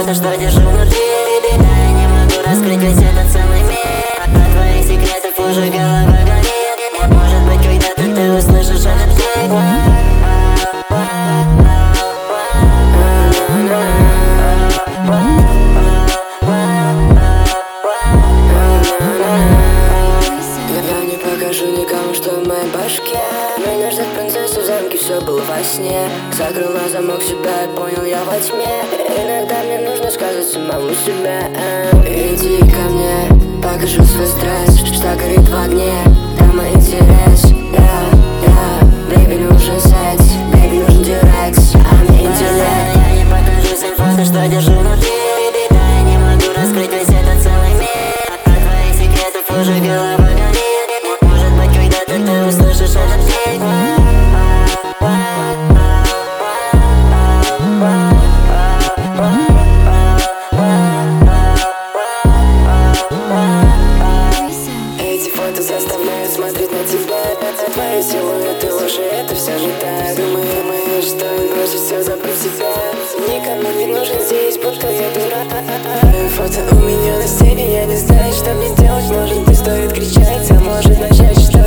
фото, что держу внутри. Да, я не могу раскрыть весь этот целый мир. От твоих секретов уже голова горит. Может быть, когда-то ты услышишь этот крик. Я не покажу никому, что в моей башке. Меня ждет принцесса в замке, все было во сне. Закрыл на замок себя и понял я во тьме. Иногда мне нужно сказать самому себе: иди ко мне, покажу свой стресс, что горит в огне. Там мой интерес, baby, нужен секс, baby, нужен дирекс, а мне интеллект. Я не покажу всем фото, что держу внутри. Да, я не могу раскрыть весь этот целый мир. От твоих секретов уже голова горит. Может быть, когда-то ты услышишь этот крик. Эти фото заставляют смотреть на тебя. Твои силуэты ложи, это все же так. Думаешь, стоит бросить все, забыть себя. Никому не нужен здесь, будто я дурак. Фото у меня на стене, я не знаю, что мне делать. Может быть, стоит кричать, а может начать читать.